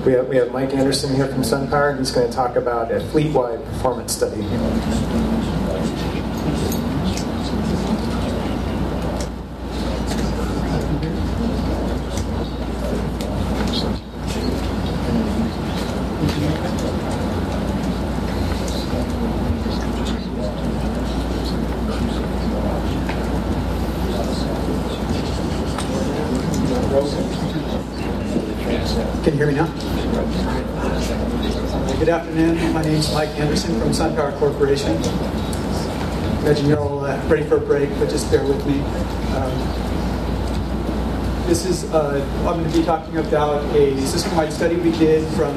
We have Mike Anderson here from SunPower. He's going to talk about a fleet-wide performance study. Can you hear me now? Good afternoon. My name is Mike Anderson from SunPower Corporation. Imagine you're all ready for a break, but just bear with me. I'm going to be talking about a system-wide study we did from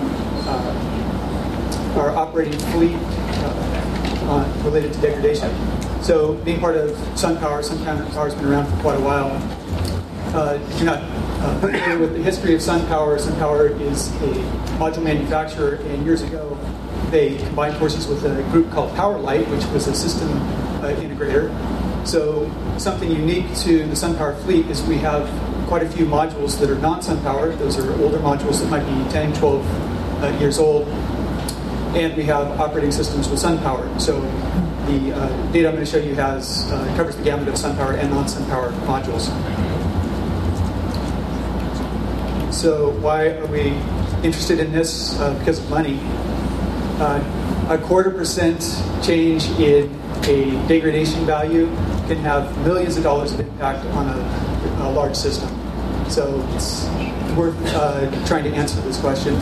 our operating fleet related to degradation. So being part of SunPower has been around for quite a while. If you're not familiar with the history of SunPower is a module manufacturer, and years ago they combined forces with a group called PowerLight, which was a system integrator. So something unique to the SunPower fleet is we have quite a few modules that are non-SunPower. Those are older modules that might be 10, 12 years old. And we have operating systems with SunPower. So the data I'm going to show you covers the gamut of SunPower and non-SunPower modules. So why are we interested in this? Because of money. A 0.25% change in a degradation value can have millions of dollars of impact on a large system. So it's worth trying to answer this question.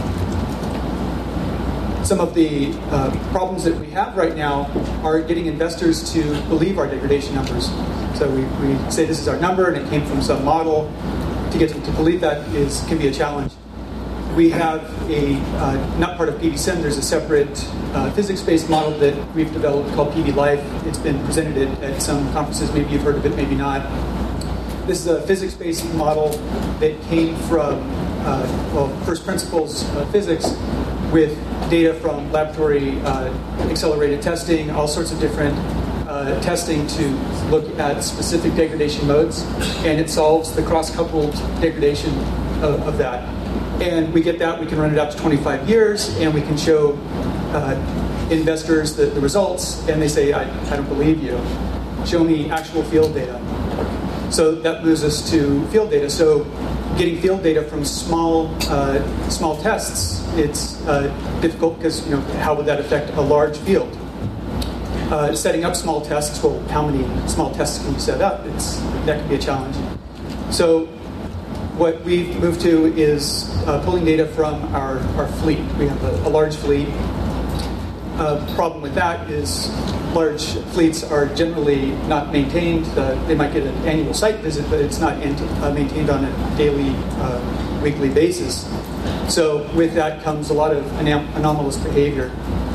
Some of the problems that we have right now are getting investors to believe our degradation numbers. So we say this is our number and it came from some model. To get them to believe that can be a challenge. We have not part of PVSim, there's a separate physics-based model that we've developed called PV Life. It's been presented at some conferences, maybe you've heard of it, maybe not. This is a physics-based model that came from, first principles physics with data from laboratory accelerated testing, all sorts of different testing to look at specific degradation modes, and it solves the cross-coupled degradation of that. And we get that, we can run it out to 25 years, and we can show investors the results, and they say, I don't believe you. Show me actual field data. So that moves us to field data. So getting field data from small tests, it's difficult because how would that affect a large field? Setting up small tests, well, how many small tests can you set up? That can be a challenge. So what we've moved to is pulling data from our fleet. We have a large fleet. Problem with that is large fleets are generally not maintained. They might get an annual site visit, but it's not maintained on a daily, weekly basis. So with that comes a lot of anomalous behavior.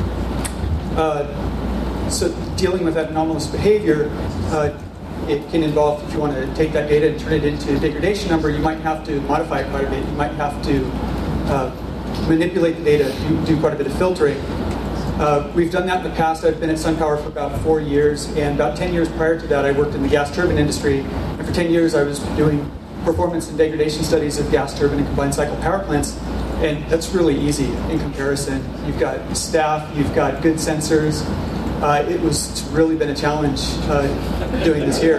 So dealing with that anomalous behavior, it can involve, if you want to take that data and turn it into a degradation number, you might have to modify it quite a bit. You might have to manipulate the data, do quite a bit of filtering. We've done that in the past. I've been at SunPower for about 4 years, and about 10 years prior to that, I worked in the gas turbine industry. And for 10 years, I was doing performance and degradation studies of gas turbine and combined cycle power plants. And that's really easy in comparison. You've got staff, you've got good sensors. It's really been a challenge doing this here.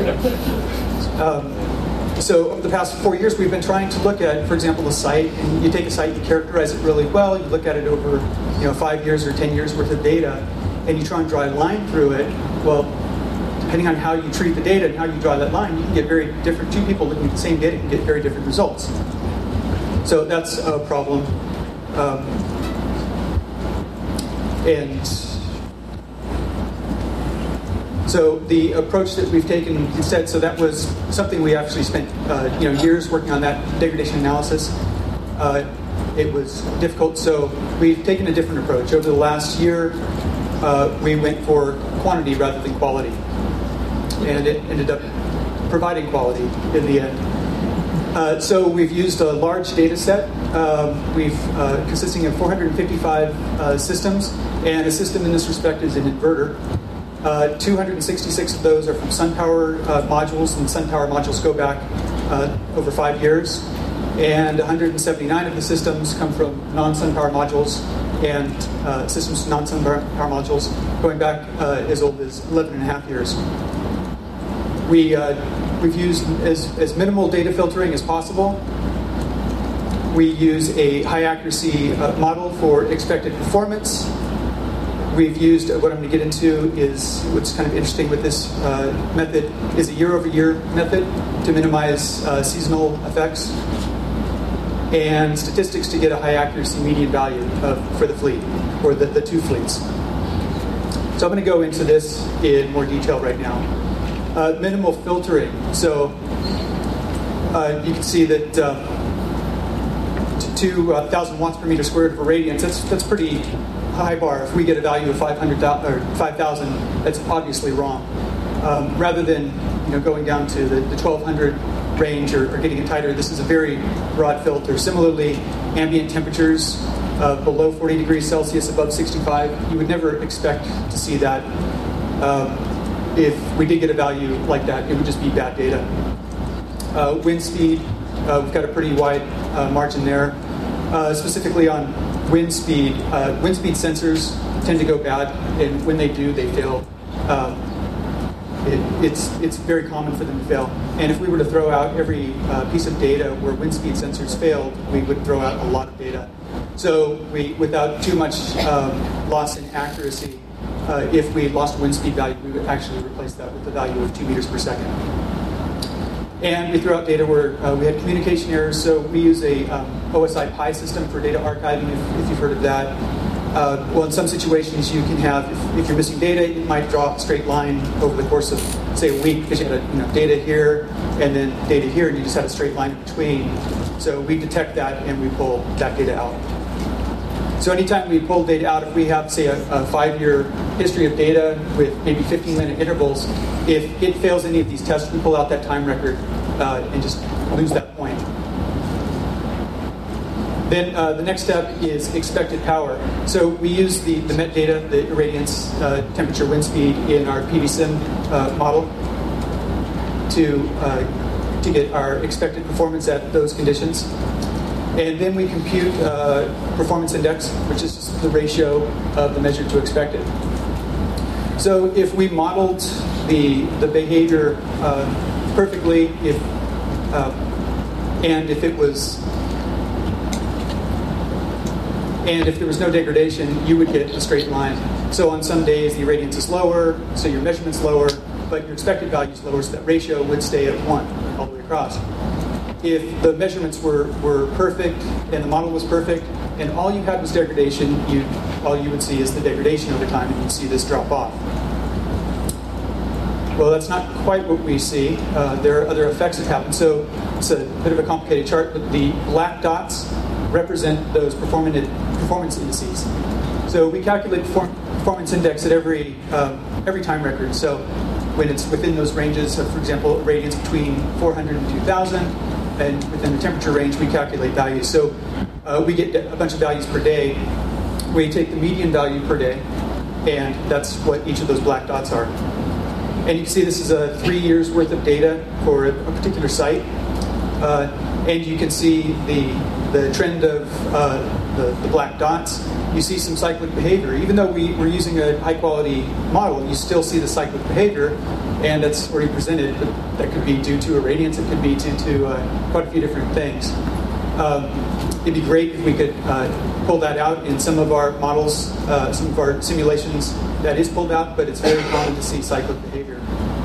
So over the past 4 years, we've been trying to look at, for example, a site, and you take a site, you characterize it really well, you look at it over 5 years or 10 years worth of data, and you try and draw a line through it. Well, depending on how you treat the data and how you draw that line, you can get very different. Two people looking at the same data can get very different results. So that's a problem. So the approach that we've taken instead, so that was something we actually spent years working on, that degradation analysis. It was difficult, so we've taken a different approach. Over the last year, we went for quantity rather than quality, and it ended up providing quality in the end. So we've used a large data set. Consisting of 455 systems, and a system in this respect is an inverter. 266 of those are from SunPower modules, and SunPower modules go back over 5 years. And 179 of the systems come from non-SunPower modules and systems with non-SunPower modules going back as old as 11 and a half years. We've used as minimal data filtering as possible. We use a high accuracy model for expected performance. We've used, what I'm going to get into is what's kind of interesting with this method is a year-over-year method to minimize seasonal effects, and statistics to get a high accuracy median value for the fleet, or the two fleets. So I'm going to go into this in more detail right now. Minimal filtering. So you can see that 2,000 watts per meter squared of irradiance, that's pretty high bar. If we get a value of 5,000, that's obviously wrong. Rather than going down to the 1,200 range or getting it tighter, this is a very broad filter. Similarly, ambient temperatures below 40 degrees Celsius, above 65, you would never expect to see that. If we did get a value like that, it would just be bad data. Wind speed, we've got a pretty wide margin there. Specifically on wind speed sensors tend to go bad, and when they do, they fail. It's very common for them to fail. And if we were to throw out every piece of data where wind speed sensors failed, we would throw out a lot of data. So without too much loss in accuracy, if we lost wind speed value, we would actually replace that with the value of 2 meters per second. And we threw out data where we had communication errors, so we use a OSI Pi system for data archiving, if you've heard of that. Well, in some situations you can have, if you're missing data, it might draw a straight line over the course of, say, a week, because you had data here and then data here, and you just had a straight line in between. So we detect that and we pull that data out. So anytime we pull data out, if we have, say, a 5-year history of data with maybe 15-minute intervals, if it fails any of these tests, we pull out that time record and just lose that point. Then the next step is expected power. So we use the met data, the irradiance, temperature, wind speed in our PVSim model to get our expected performance at those conditions. And then we compute performance index, which is just the ratio of the measured to expected. So if we modeled the behavior perfectly, if there was no degradation, you would get a straight line. So on some days the irradiance is lower, so your measurement's lower, but your expected value is lower, so that ratio would stay at 1 all the way across. If the measurements were perfect and the model was perfect and all you had was degradation, all you would see is the degradation over time, and you'd see this drop off. Well, that's not quite what we see. There are other effects that happen. So it's a bit of a complicated chart, but the black dots represent those performance indices. So we calculate performance index at every time record. So when it's within those ranges of, for example, irradiance between 400 and 2,000, and within the temperature range, we calculate values. So we get a bunch of values per day. We take the median value per day, and that's what each of those black dots are. And you can see this is 3 years worth of data for a particular site. And you can see the trend of the black dots. You see some cyclic behavior. Even though we're using a high-quality model, you still see the cyclic behavior, and that's already presented. But that could be due to irradiance. It could be due to quite a few different things. It'd be great if we could pull that out in some of our models, some of our simulations. That is pulled out, but it's very common to see cyclic behavior.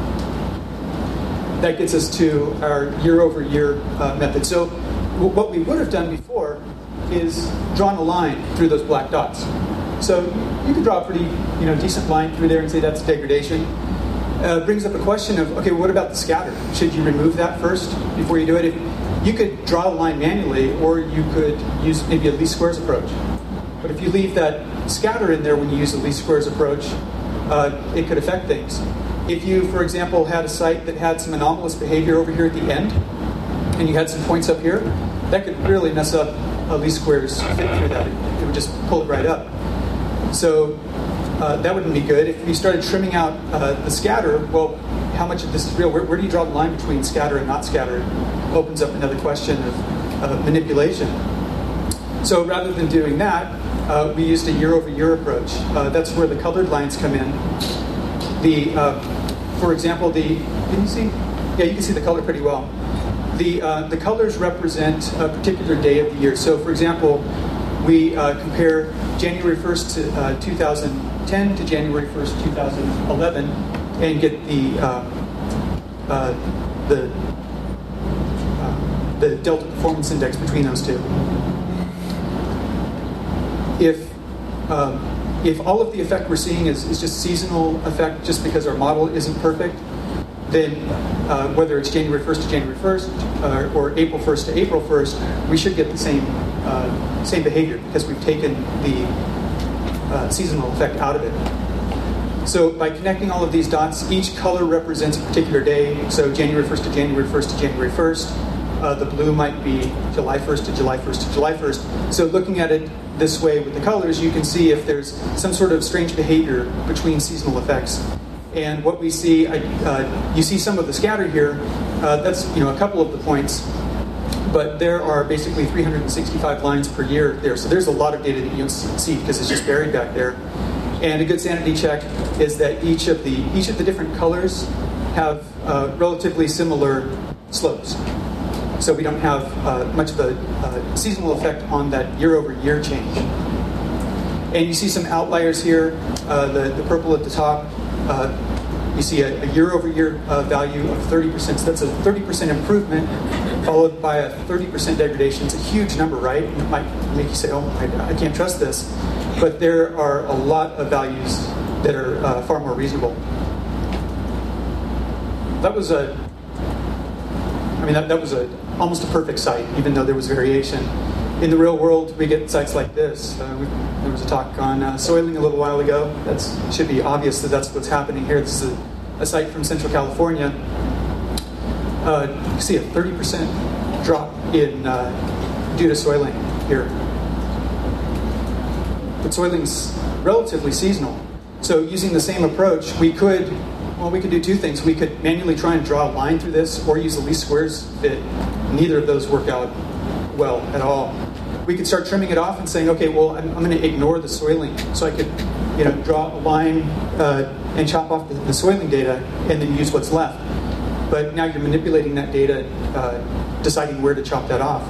That gets us to our year-over-year method. So what we would have done before is drawn a line through those black dots. So you could draw a pretty decent line through there and say that's degradation. Brings up a question of, okay, what about the scatter? Should you remove that first before you do it? You could draw a line manually, or you could use maybe a least squares approach. But if you leave that scatter in there when you use the least squares approach, it could affect things. If you, for example, had a site that had some anomalous behavior over here at the end, and you had some points up here, that could really mess up a least squares fit through that. It would just pull it right up. So that wouldn't be good. If you started trimming out the scatter, well, how much of this is real? Where do you draw the line between scatter and not scatter? It opens up another question of manipulation. So rather than doing that, we used a year-over-year approach. That's where the colored lines come in. For example, can you see? Yeah, you can see the color pretty well. The colors represent a particular day of the year. So, for example, we compare January 1st to 2010 to January 1st, 2011, and get the delta performance index between those two. If all of the effect we're seeing is just seasonal effect just because our model isn't perfect, then whether it's January 1st to January 1st or April 1st to April 1st, we should get the same behavior because we've taken the seasonal effect out of it. So by connecting all of these dots, each color represents a particular day. So January 1st to January 1st to January 1st. The blue might be July 1st to July 1st to July 1st. So looking at it this way with the colors, you can see if there's some sort of strange behavior between seasonal effects. And what we see, you see some of the scatter here. That's a couple of the points, but there are basically 365 lines per year there. So there's a lot of data that you don't see because it's just buried back there. And a good sanity check is that each of the different colors have relatively similar slopes. So we don't have much of a seasonal effect on that year-over-year change. And you see some outliers here. The purple at the top, you see a year-over-year value of 30%. So that's a 30% improvement, followed by a 30% degradation. It's a huge number, right? And it might make you say, oh, I can't trust this. But there are a lot of values that are far more reasonable. That was almost a perfect site, even though there was variation. In the real world, we get sites like this. There was a talk on soiling a little while ago. That should be obvious that that's what's happening here. This is a site from Central California. You can see a 30% drop in due to soiling here. But soiling's relatively seasonal. So using the same approach, we could do two things. We could manually try and draw a line through this or use the least squares fit. Neither of those work out well at all. We could start trimming it off and saying, okay, well, I'm going to ignore the soiling. So I could draw a line and chop off the soiling data and then use what's left. But now you're manipulating that data, deciding where to chop that off.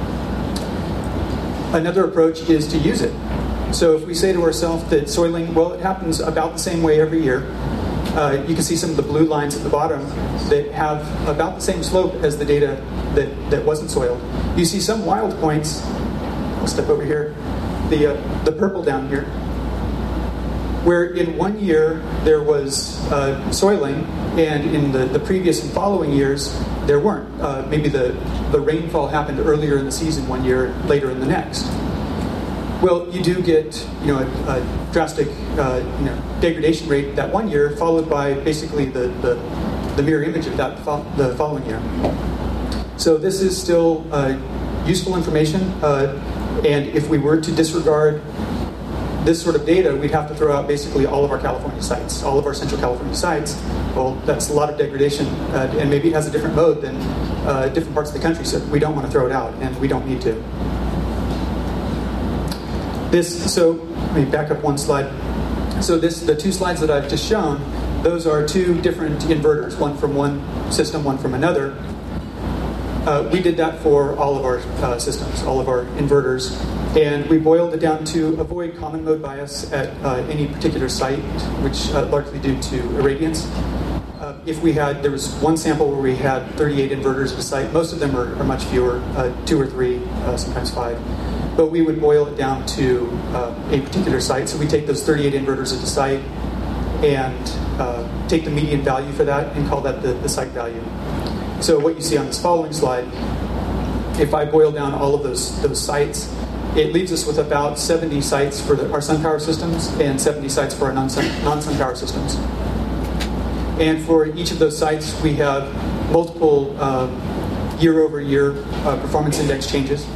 Another approach is to use it. So if we say to ourselves that soiling, well, it happens about the same way every year. You can see some of the blue lines at the bottom that have about the same slope as the data that wasn't soiled. You see some wild points. I'll step over here. The purple down here, where in one year there was soiling, and in the previous and following years there weren't. Maybe the rainfall happened earlier in the season one year, later in the next. Well, you do get a drastic degradation rate that one year, followed by basically the mirror image of that the following year. So this is still useful information, and if we were to disregard this sort of data, we'd have to throw out basically all of our California sites, all of our Central California sites. Well, that's a lot of degradation, and maybe it has a different mode than different parts of the country, so we don't want to throw it out, and we don't need to. So let me back up one slide. So the two slides that I've just shown, those are two different inverters, one from one system, one from another. We did that for all of our systems, all of our inverters, and we boiled it down to avoid common mode bias at any particular site, which largely due to irradiance. There was one sample where we had 38 inverters at a site. Most of them are much fewer, 2 or 3, sometimes 5. But we would boil it down to a particular site. So we take those 38 inverters at the site and take the median value for that and call that the site value. So what you see on this following slide, if I boil down all of those sites, it leaves us with about 70 sites for our SunPower systems and 70 sites for our non-SunPower systems. And for each of those sites, we have multiple year-over-year performance index changes.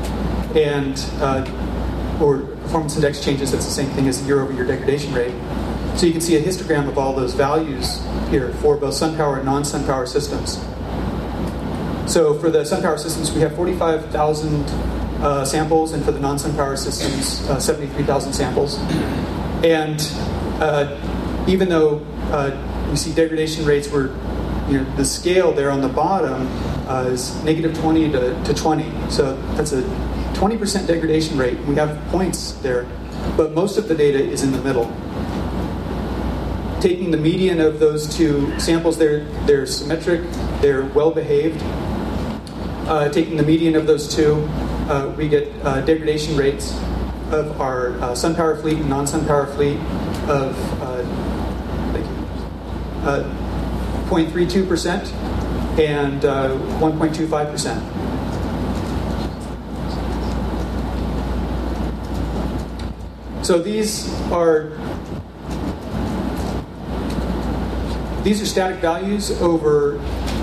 Or performance index changes, that's the same thing as the year-over-year degradation rate. So you can see a histogram of all those values here for both SunPower and non-SunPower systems. So for the SunPower systems, we have 45,000 samples, and for the non-SunPower systems, 73,000 samples. And even though you see degradation rates were, the scale there on the bottom is negative 20 to 20. So that's a 20% degradation rate. We have points there, but most of the data is in the middle. Taking the median of those two samples, they're symmetric, they're well behaved. Taking the median of those two, we get degradation rates of our SunPower fleet and non-SunPower fleet of 0.32% and 1.25%. So these are static values over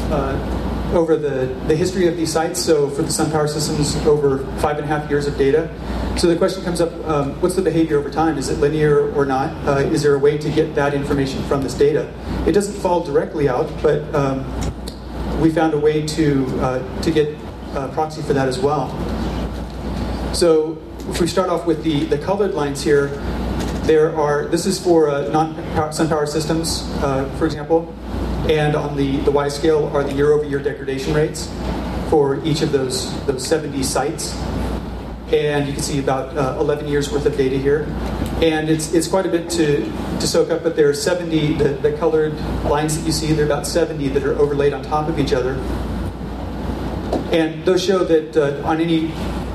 the history of these sites. So for the SunPower systems, over 5.5 years of data. So the question comes up, what's the behavior over time? Is it linear or not? Is there a way to get that information from this data? It doesn't fall directly out, but we found a way to get a proxy for that as well. So if we start off with the colored lines here, this is for non-SunPower systems, for example, and on the Y scale are the year-over-year degradation rates for each of those 70 sites. And you can see about 11 years worth of data here. And it's quite a bit to soak up, but there are 70, the colored lines that you see, there are about 70 that are overlaid on top of each other. And those show that on any,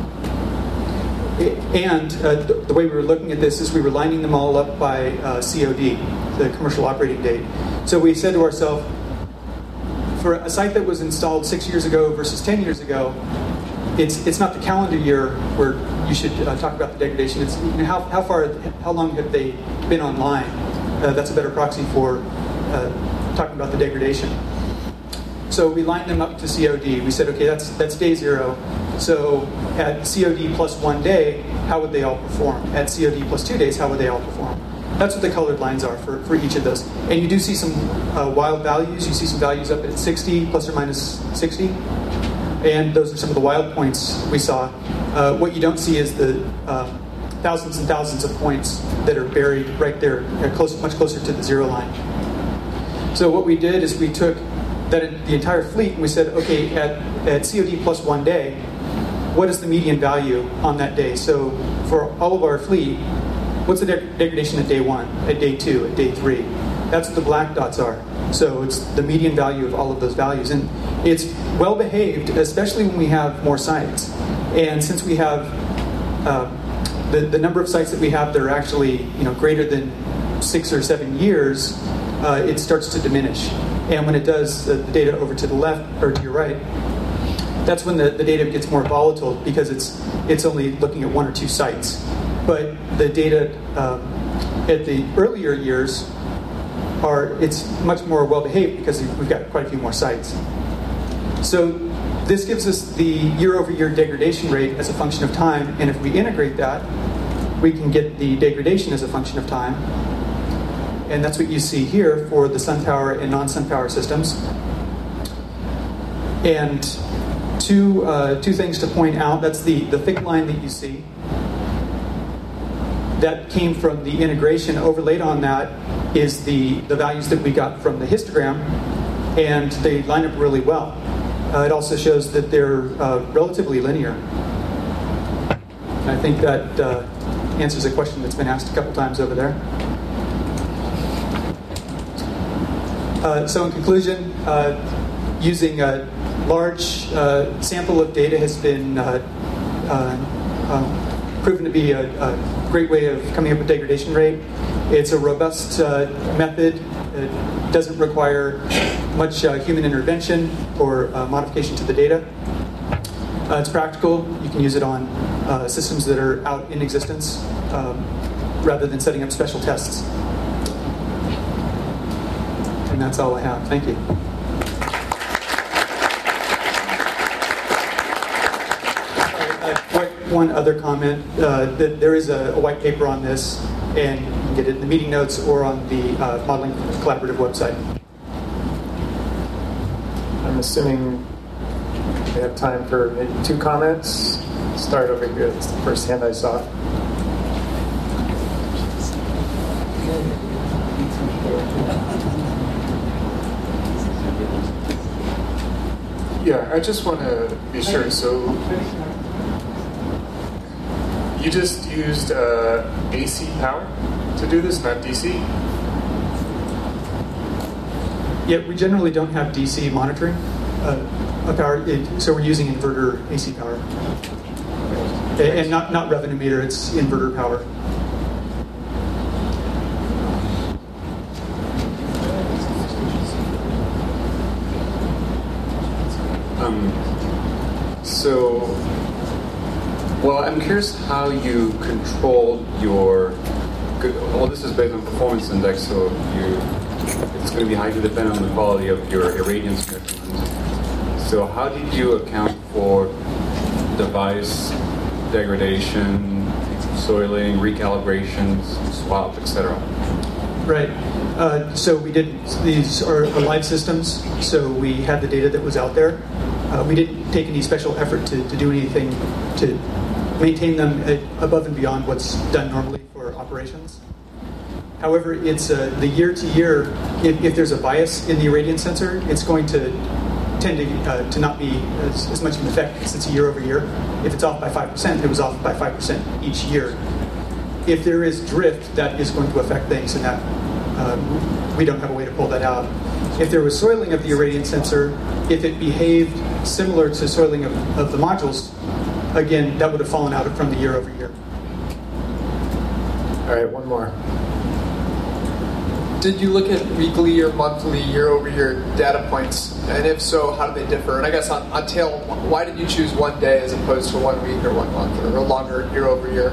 and the way we were looking at this is we were lining them all up by COD, the commercial operating date. So we said to ourselves, for a site that was installed 6 years ago versus 10 years ago, it's not the calendar year where you should talk about the degradation. It's how long have they been online? That's a better proxy for talking about the degradation. So we lined them up to COD. We said, okay, that's day 0. So at COD plus 1 day, how would they all perform? At COD plus 2 days, how would they all perform? That's what the colored lines are for each of those. And you do see some wild values. You see some values up at 60, plus or minus 60. And those are some of the wild points we saw. What you don't see is the thousands and thousands of points that are buried right there, much closer to the 0 line. So what we did is we took the entire fleet and we said, okay, at COD plus 1 day, what is the median value on that day? So for all of our fleet, what's the degradation at day 1, at day 2, at day 3? That's what the black dots are. So it's the median value of all of those values. And it's well behaved, especially when we have more sites. And since we have the number of sites that we have that are actually greater than 6 or 7 years, it starts to diminish. And when it does, the data over to the left or to your right, that's when the data gets more volatile because it's only looking at 1 or 2 sites. But the data at the earlier years it's much more well behaved because we've got quite a few more sites. So this gives us the year-over-year degradation rate as a function of time, and if we integrate that, we can get the degradation as a function of time. And that's what you see here for the SunPower and non-SunPower systems. And two things to point out. That's the thick line that you see. That came from the integration. Overlaid on that is the values that we got from the histogram, and they line up really well. It also shows that they're relatively linear. And I think that answers a question that's been asked a couple times over there. So in conclusion, using a large sample of data has been proven to be a great way of coming up with degradation rate. It's a robust method. It doesn't require much human intervention or modification to the data. It's practical. You can use it on systems that are out in existence rather than setting up special tests. And that's all I have. Thank you. One other comment, that there is a white paper on this, and you can get it in the meeting notes or on the Modeling Collaborative website. I'm assuming We have time for maybe 2 comments. Start over here. That's the first hand I saw. Yeah, I just want to be sure. So you just used AC power to do this, not DC? Yeah, we generally don't have DC monitoring power, so we're using inverter AC power. And not revenue meter, it's inverter power. Well, I'm curious how you controlled your. Well, this is based on performance index, so it's going to be highly dependent on the quality of your irradiance measurement. So, how did you account for device degradation, soiling, recalibrations, swap, etc.? Right. So we did, these are live systems, so we had the data that was out there. We didn't take any special effort to do anything to maintain them above and beyond what's done normally for operations. However, it's the year to year, if there's a bias in the irradiance sensor, it's going to tend to not be as much of an effect because it's a year over year. If it's off by 5%, it was off by 5% each year. If there is drift, that is going to affect things, and that we don't have a way to pull that out. If there was soiling of the irradiance sensor, if it behaved similar to soiling of the modules, again, that would have fallen out from the year over year. All right, one more. Did you look at weekly or monthly, year-over-year data points? And if so, how do they differ? And I guess on tail, why did you choose 1 day as opposed to 1 week or 1 month or longer year-over-year?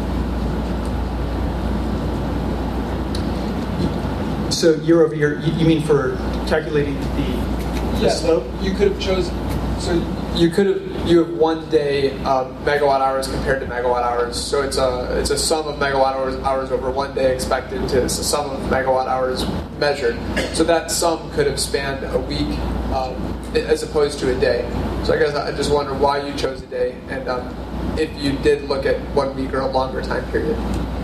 So year over year, you mean for calculating the slope? You could have chosen. So you have 1 day megawatt hours compared to megawatt hours. So it's a sum of megawatt hours over 1 day expected to it's a sum of megawatt hours measured. So that sum could have spanned a week as opposed to a day. So I guess I just wonder why you chose a day and if you did look at 1 week or a longer time period.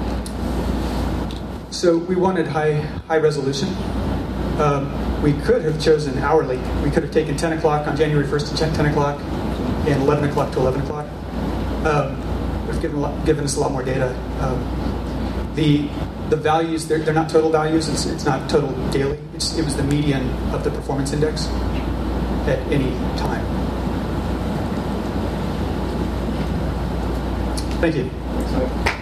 So we wanted high resolution. We could have chosen hourly. We could have taken 10 o'clock on January 1st to 10 o'clock and 11 o'clock to 11 o'clock. It's given us a lot more data. The values, they're not total values. It's not total daily. It was the median of the performance index at any time. Thank you.